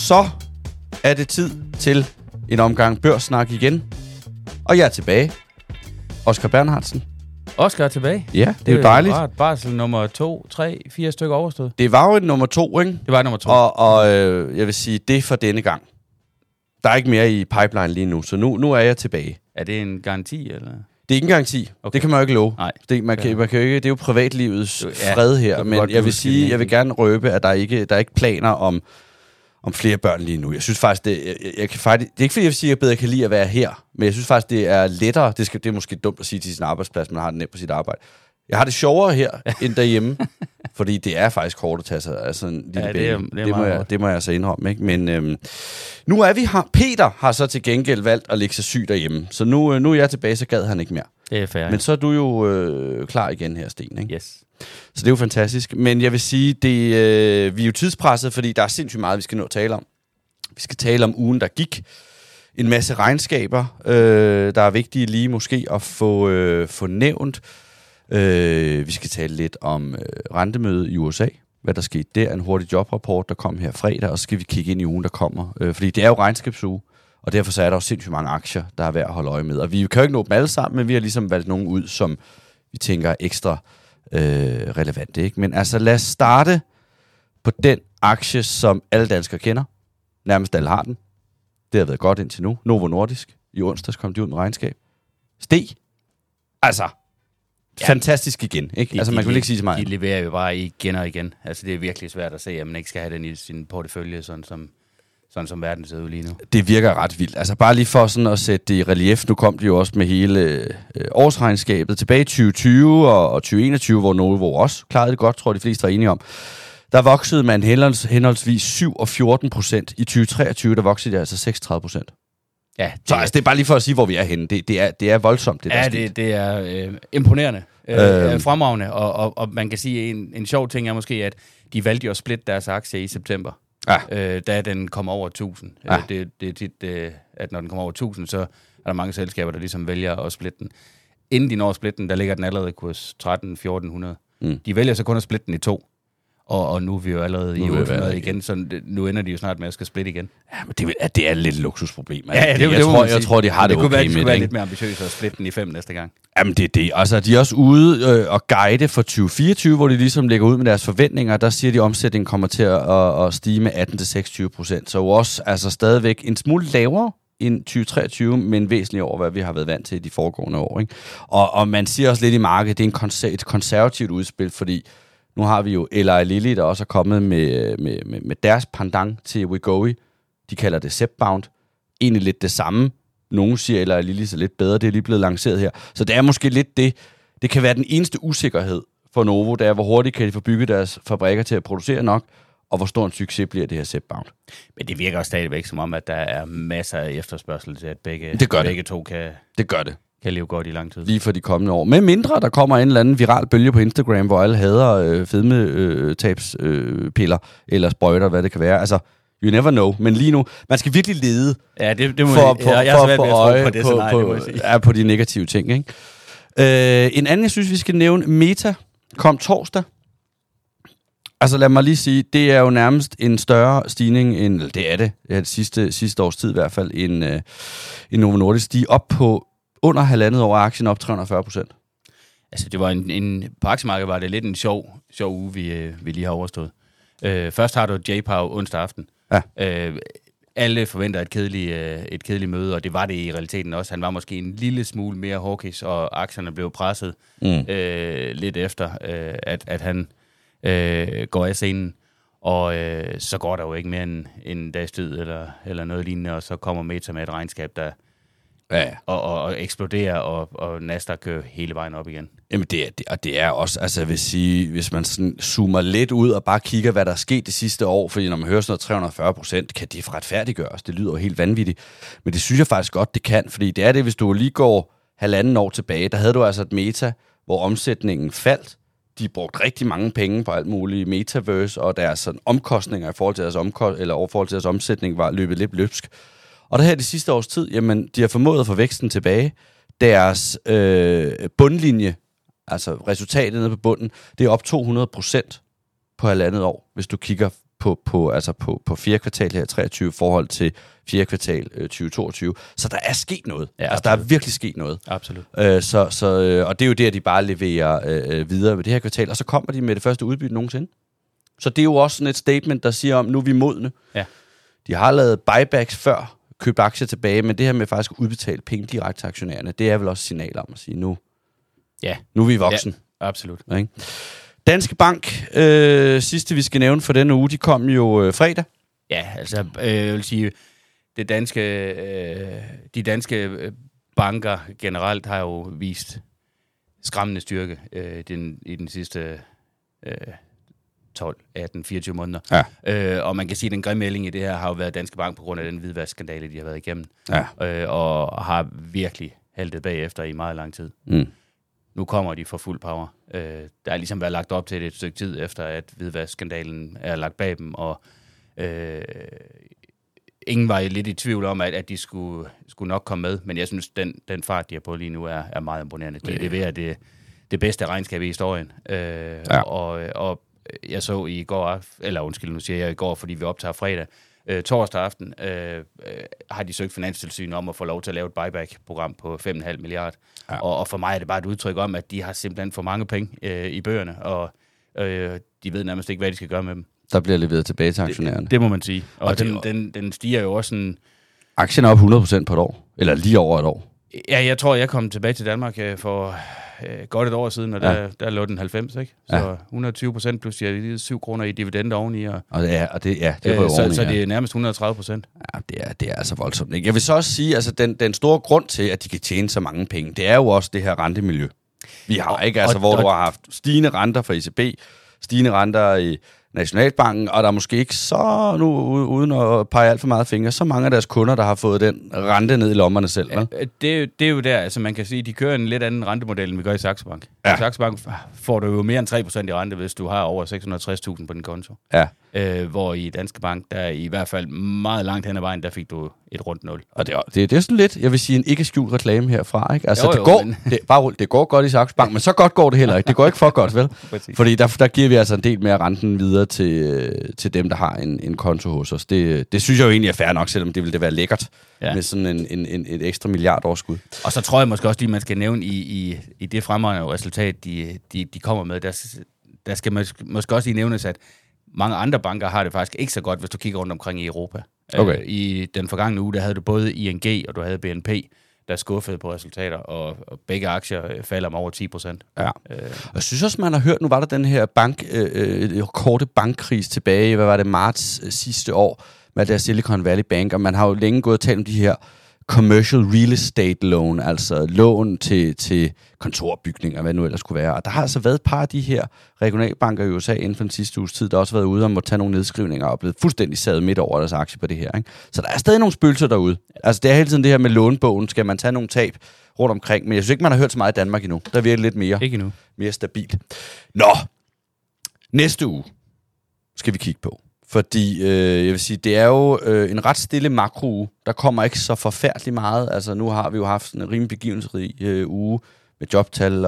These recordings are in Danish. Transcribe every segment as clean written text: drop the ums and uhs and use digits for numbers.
så er det tid til en omgang børssnak igen. Og jeg er tilbage. Oscar Bernhardsen. Oscar er tilbage. Ja, det er jo dejligt. Rart. Barsel nummer 2, 3, 4 stykker overstået. Det var jo et nummer 2, ikke? Det var nummer 2. Og jeg vil sige, det er for denne gang. Der er ikke mere i pipeline lige nu, så nu er jeg tilbage. Er det en garanti, eller? Det er ikke en garanti. Okay. Det kan man jo ikke love. Nej. Man kan jo ikke, det er jo privatlivets fred her, men jeg vil sige, jeg vil gerne røbe, at der er ikke planer om flere børn lige nu. Jeg synes faktisk, det er ikke fordi, jeg vil sige, at jeg bedre kan lide at være her, men jeg synes faktisk, det er lettere. Det er måske dumt at sige til sin arbejdsplads, man har det nemt på sit arbejde. Jeg har det sjovere her, end derhjemme, fordi det er faktisk hårdt at tage sig af sådan en lille baby. Det må jeg så indrømme, ikke? Men nu er vi her. Peter har så til gengæld valgt at ligge sig syg derhjemme, så nu er jeg tilbage, så gad han ikke mere. Det er fair. Men så er du jo klar igen her, Sten, ikke? Yes. Så det er jo fantastisk. Men jeg vil sige, vi er jo tidspresset, fordi der er sindssygt meget, vi skal nå at tale om. Vi skal tale om ugen, der gik. En masse regnskaber, der er vigtige lige måske at få nævnt. Vi skal tale lidt om rentemødet i USA. Hvad der skete der. En hurtig jobrapport, der kom her fredag. Og så skal vi kigge ind i ugen, der kommer. Fordi det er jo regnskabsuge. Og derfor så er der jo sindssygt mange aktier, der er værd at holde øje med. Og vi kan jo ikke nå dem alle sammen, men vi har ligesom valgt nogle ud, som vi tænker er ekstra relevante. Ikke? Men altså lad os starte på den aktie, som alle danskere kender. Nærmest alle har den. Det har været godt indtil nu. Novo Nordisk. I onsdags kom de ud med regnskab. Steg. Altså, fantastisk igen. Ikke? Altså man kan ikke sige så meget. De leverer jo bare igen og igen. Altså det er virkelig svært at se, at man ikke skal have den i sin portefølje, sådan som verden ser ud lige nu. Det virker ret vildt. Altså bare lige for sådan at sætte det i relief. Nu kom de jo også med hele årsregnskabet tilbage i 2020 og 2021, hvor Novo også klarede det godt, tror jeg de fleste er enige om. Der voksede man henholdsvis 7 og 14%. I 2023, der voksede det altså 36%. Ja, så altså, det er bare lige for at sige, hvor vi er henne. Det er voldsomt, det der ja, det er imponerende. Fremragende. Og man kan sige, en sjov ting er måske, at de valgte jo at splitte deres aktie i september. Ja. Da den kommer over 1000. Ja. Det er tit, at når den kommer over 1000, så er der mange selskaber, der ligesom vælger at splitte den. Inden de når at splitte den, der ligger den allerede i kurs 13-1400. De vælger så kun at splitte den i 2. Og nu er vi jo allerede i 800 igen, så nu ender de jo snart med at skal splitte igen. Ja, men det er lidt et luksusproblem. Ja, jeg tror, de har det okay med det. Det kunne være lidt mere ambitiøst at splitte den i 5 næste gang. Jamen, det er det. Altså, de er også ude og guide for 2024, hvor de ligesom lægger ud med deres forventninger. Der siger de, at omsætningen kommer til at stige med 18-26%. Så jo også altså, stadigvæk en smule lavere end 2023, men væsentligt over, hvad vi har været vant til de foregående år. Ikke? Og man siger også lidt i markedet, det er et konservativt udspil, fordi nu har vi jo Eli Lilly, der også er kommet med deres pendant til Wegovy. De kalder det Zepbound. Egentlig lidt det samme. Nogle siger, Eli Lilly er lidt bedre. Det er lige blevet lanceret her. Så det er måske lidt det. Det kan være den eneste usikkerhed for Novo, det er, hvor hurtigt kan de få bygget deres fabrikker til at producere nok, og hvor stor en succes bliver det her Zepbound. Men det virker også stadigvæk som om, at der er masser af efterspørgsel til, at begge to kan... Det gør det. Kan leve godt i lang tid. Lige for de kommende år. Med mindre, der kommer en eller anden viral bølge på Instagram, hvor alle hader fedmetabspiller eller sprøjter, hvad det kan være. Altså, you never know. Men lige nu, man skal virkelig lede på de negative ting. Ikke? En anden, jeg synes, vi skal nævne, Meta kom torsdag. Altså lad mig lige sige, det er jo nærmest en større stigning, end det er det sidste års tid i hvert fald, end Novo Nordisk. De er op på under halvandet år aktien op 340%. Altså det var på aktiemarkedet var det lidt en sjov uge, vi lige har overstået. Først har du J-Pow onsdag aften. Ja. Alle forventer et kedeligt møde, og det var det i realiteten også. Han var måske en lille smule mere hawkish, og aktierne blev presset lidt efter, at han går af scenen. Og så går der jo ikke mere end en dags tid eller noget lignende, og så kommer Meta med et regnskab, der og eksploderer, og Nasdaq kører hele vejen op igen. Jamen det er også, altså jeg vil sige, hvis man sådan zoomer lidt ud og bare kigger, hvad der er sket det sidste år, fordi når man hører sådan noget 340%, kan det retfærdiggøres. Det lyder jo helt vanvittigt. Men det synes jeg faktisk godt, det kan, fordi det er det, hvis du lige går 1,5 år tilbage, der havde du altså et Meta, hvor omsætningen faldt. De brugte rigtig mange penge på alt muligt metaverse, og deres sådan, omkostninger i forhold til deres omsætning var løbet lidt løbsk. Og det her det sidste års tid, jamen, de har formået at få væksten tilbage. Deres bundlinje, altså resultatet nede på bunden, det er op 200% på 1,5 år, hvis du kigger på fjerde kvartal her 23 i forhold til fjerde kvartal 2022. Så der er sket noget. Ja, altså, der er virkelig sket noget. Absolut. Og det er jo det, at de bare leverer videre ved det her kvartal, og så kommer de med det første udbytte nogensinde. Så det er jo også sådan et statement, der siger om, nu er vi modne. Ja. De har lavet buybacks før, købt aktier tilbage, men det her med faktisk at udbetale penge direkte til aktionærerne, det er vel også signal om at sige, nu er vi voksen. Ja, absolut. Ikke? Danske Bank, sidste vi skal nævne for denne uge, de kom jo fredag. Ja, altså, jeg vil sige, de danske banker generelt har jo vist skræmmende styrke i den sidste 12, 18, 24 måneder. Ja. Og man kan sige, at den grimme melding i det her har jo været Danske Bank på grund af den hvidvaskskandale, de har været igennem. Ja. Og har virkelig haltet bagefter i meget lang tid. Mm. Nu kommer de for fuld power. Der er ligesom været lagt op til det et stykke tid, efter at hvidvaskskandalen er lagt bag dem, og ingen var lidt i tvivl om, at de skulle nok komme med, men jeg synes, den fart, de har på lige nu, er meget imponerende. De leverer det bedste regnskab i historien. Ja. Og jeg så i går, nu siger jeg i går, fordi vi optager fredag, torsdag aften, har de søgt Finanstilsynet om at få lov til at lave et buyback-program på 5,5 milliarder. Ja. Og for mig er det bare et udtryk om, at de har simpelthen for mange penge i bøgerne, og de ved nærmest ikke, hvad de skal gøre med dem. Der bliver leveret tilbage til aktionærerne. Det må man sige. Og den stiger jo også sådan... Aktien er op 100% på et år, eller lige over et år. Ja, jeg tror, jeg kom tilbage til Danmark for godt et år siden, og der lå den 90, ikke? Så 120% plus de har givet 7 kroner i dividende oveni. Det så det er nærmest 130%. Ja, det er altså voldsomt, ikke? Jeg vil så også sige, altså den store grund til, at de kan tjene så mange penge, det er jo også det her rentemiljø. Vi har ikke, altså hvor du har haft stigende renter fra ECB, stigende renter i Nationalbanken, og der er måske ikke så, nu uden at pege alt for meget fingre, så mange af deres kunder, der har fået den rente ned i lommerne selv. Ja, det er jo der, altså man kan sige, de kører en lidt anden rentemodel, end vi gør i Saxo Bank. Ja. I Saxo Bank får du jo mere end 3% i rente, hvis du har over 660.000 på din konto. Ja. Hvor i Danske Bank, der i hvert fald meget langt hen ad vejen, der fik du et rundt 0. Og det er sådan lidt, jeg vil sige, en ikke skjult reklame herfra, ikke? Altså, det går godt i Saxo Bank, men så godt går det heller ikke. Det går ikke for godt, vel? Fordi der giver vi altså en del mere renten videre til dem, der har en konto hos os. Det synes jeg jo egentlig er fair nok, selvom det ville være lækkert med sådan et ekstra milliardoverskud. Og så tror jeg måske også, at man skal nævne i det fremragende resultat, de kommer med, der skal måske også lige nævnes, at mange andre banker har det faktisk ikke så godt, hvis du kigger rundt omkring i Europa. Okay. I den forgangne uge, der havde du både ING og du havde BNP, der skuffede på resultater, og begge aktier falder om over 10%. Ja. Jeg synes også, man har hørt, nu var der den her korte bankkris tilbage, hvad var det, marts sidste år, med der Silicon Valley Bank, og man har jo længe gået og talt om de her commercial real estate loan, altså lån til kontorbygninger, hvad det nu ellers kunne være. Og der har altså været et par af de her regionalbanker i USA inden for den sidste uges tid, der også har været ude og må tage nogle nedskrivninger og blevet fuldstændig sadet midt over deres aktie på det her. Ikke? Så der er stadig nogle spøgelser derude. Altså det er hele tiden det her med lånebogen, skal man tage nogle tab rundt omkring, men jeg synes ikke, man har hørt så meget i Danmark endnu. Der er virkelig lidt mere, ikke endnu. Mere stabilt. Nå, næste uge skal vi kigge på. Fordi, jeg vil sige, det er jo en ret stille makro-uge. Der kommer ikke så forfærdeligt meget. Altså, nu har vi jo haft en rimelig begivenhedsrig uge med jobtal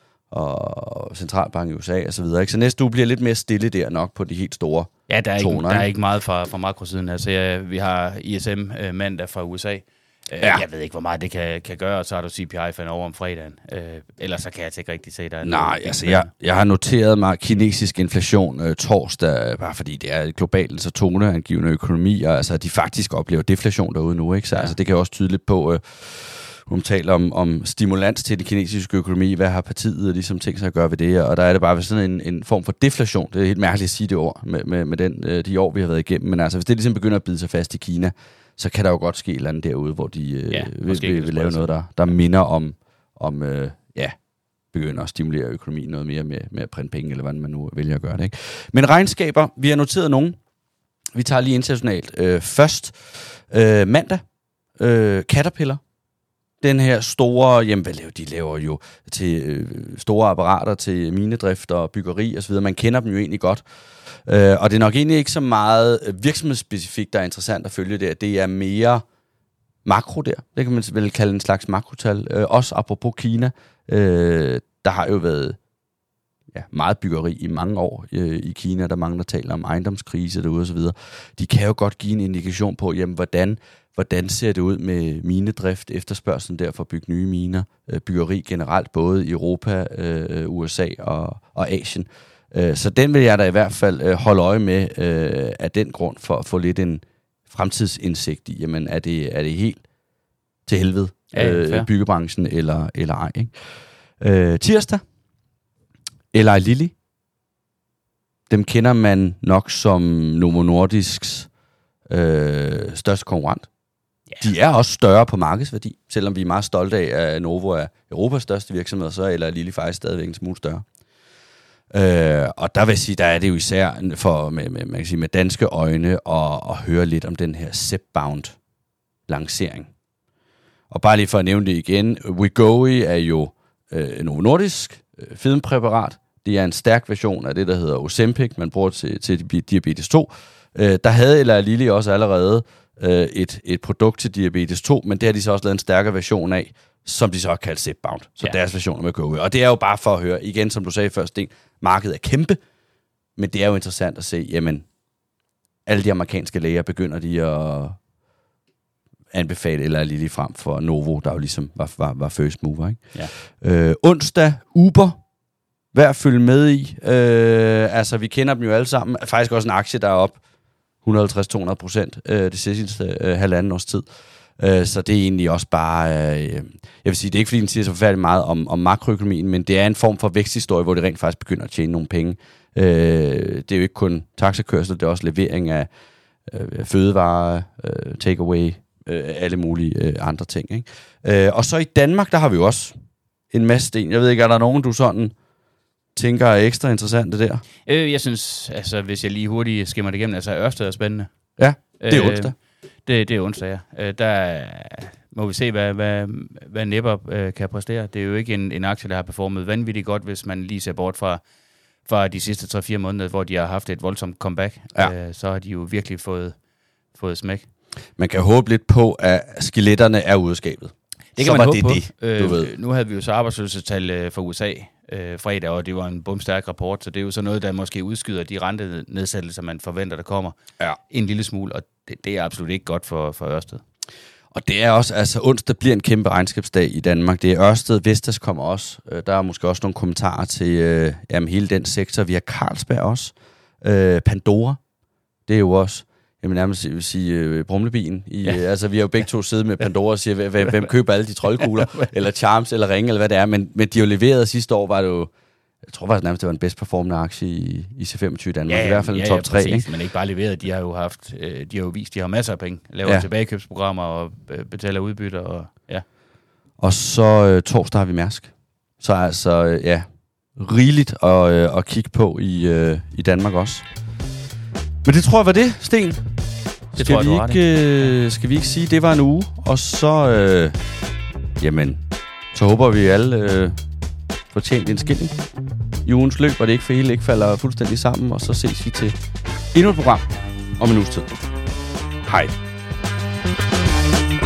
og centralbank i USA og så videre. Ikke? Så næste uge bliver lidt mere stille der nok på de helt store toner. Der er ikke meget fra makrosiden. Altså, vi har ISM mandag fra USA. Jeg ved ikke, hvor meget det kan gøre, og så har du CPI fandt over om fredagen. Ellers så kan jeg ikke rigtig se, der er nej, altså jeg har noteret mig kinesisk inflation torsdag, bare fordi det er globalt så toneangivende økonomi, og altså de faktisk oplever deflation derude nu, ikke? Så altså, det kan jo også tydeligt på, hun taler om stimulans til den kinesiske økonomi, hvad har partiet ligesom tænkt sig at gøre ved det, og der er det bare sådan en form for deflation. Det er helt mærkeligt at sige det ord med de år, vi har været igennem, men altså hvis det ligesom begynder at bide sig fast i Kina, så kan der jo godt ske et eller andet derude, hvor de vil lave noget, der minder om begynder at stimulere økonomien noget mere med at printe penge, eller hvordan man nu vælger at gøre det. Ikke? Men regnskaber, vi har noteret nogen. Vi tager lige internationalt. Først mandag, Caterpillar. Den her store, de laver jo til store apparater til minedrift og byggeri og så videre. Man kender dem jo egentlig godt. Og det er nok egentlig ikke så meget virksomhedsspecifikt, der er interessant at følge der. Det er mere makro der. Det kan man vel kalde en slags makrotal. Også apropos Kina. Der har jo været meget byggeri i mange år i Kina. Der er mange, der taler om ejendomskrise derude og så videre. De kan jo godt give en indikation på, jamen, hvordan ser det ud med minedrift, efterspørgselen der for at bygge nye miner, byggeri generelt, både i Europa, USA og Asien. Så den vil jeg da i hvert fald holde øje med af den grund, for at få lidt en fremtidsindsigt i, jamen er det helt til helvede byggebranchen eller ej. Ikke? Tirsdag, Eli Lilly, dem kender man nok som Novo Nordisks største konkurrent. Yeah. De er også større på markedsværdi, selvom vi er meget stolte af, at Novo er Europas største virksomhed, så er Eli Lilly faktisk stadigvæk en smule større. Og der vil jeg sige, der er det jo især for man kan sige, med danske øjne at høre lidt om den her Zepbound lancering. Og bare lige for at nævne det igen, Wegovy er jo Novo Nordisk fedmepræparat. Det er en stærk version af det, der hedder Ozempic, man bruger til diabetes 2. Der havde Eli Lilly også allerede et produkt til diabetes 2, men det har de så også lavet en stærkere version af, som de så har kaldt Zepbound. Så deres version med Wegovy. Og det er jo bare for at høre, igen som du sagde først, Sten, markedet er kæmpe, men det er jo interessant at se, jamen, alle de amerikanske læger begynder de at anbefale Eli Lilly frem for Novo, der jo ligesom var first mover. Ikke? Ja. Onsdag, Uber, værd at følge med i. Altså, vi kender dem jo alle sammen. Faktisk også en aktie, der er op 150-200% det sidste halvanden års tid. Så det er egentlig også bare, jeg vil sige, det er ikke fordi, den siger så forfærdeligt meget om makroøkonomien, men det er en form for væksthistorie, hvor det rent faktisk begynder at tjene nogle penge. Det er jo ikke kun taxakørsel, det er også levering af fødevarer, takeaway, alle mulige andre ting. Ikke? Og så i Danmark, der har vi jo også en masse sten. Jeg ved ikke, er der nogen, du sådan tænker er ekstra interessante der? Jeg synes, altså hvis jeg lige hurtigt skimmer det igennem, altså Ørsted er spændende. Ja, det er onsdag. Det er onsdag, ja. Der må vi se, hvad Nepper kan præstere. Det er jo ikke en aktie, der har performet vanvittigt godt, hvis man lige ser bort fra de sidste 3-4 måneder, hvor de har haft et voldsomt comeback. Ja. Så har de jo virkelig fået smæk. Man kan håbe lidt på, at skeletterne er ude af skabet. Det kan man håbe på. Du ved. Nu havde vi jo så arbejdsløshedstal for USA fredag, og det var en bumstærk rapport, så det er jo så noget, der måske udskyder de rentenedsættelser, man forventer, der kommer en lille smule, og det er absolut ikke godt for Ørsted. Og det er også, altså onsdag bliver en kæmpe regnskabsdag i Danmark. Det er Ørsted, Vestas kommer også. Der er måske også nogle kommentarer til hele den sektor. Vi har Carlsberg også. Pandora, det er jo også, jeg vil nærmest sige brumlebien. Altså, vi har jo begge to siddet med Pandora og siger, hvem køber alle de troldkugler, eller Charms, eller Ring, eller hvad det er. Men de har jo leveret sidste år, var det jo, jeg tror faktisk nærmest, det var den bedst performende aktie i C25 i Danmark. I hvert fald en top 3. Ikke? Men ikke bare leveret, de har jo vist, de har masser af penge. Laver tilbagekøbsprogrammer og betaler udbytter. Og så torsdag har vi Mærsk. Så altså, rigeligt at kigge på i Danmark også. Men det tror jeg var det, Sten. Skal vi ikke sige, det var en uge? Og så, så håber vi alle får tjent en skilling i ugens løb, og det ikke falder fuldstændig sammen. Og så ses vi til endnu et program om en uges tid. Hej.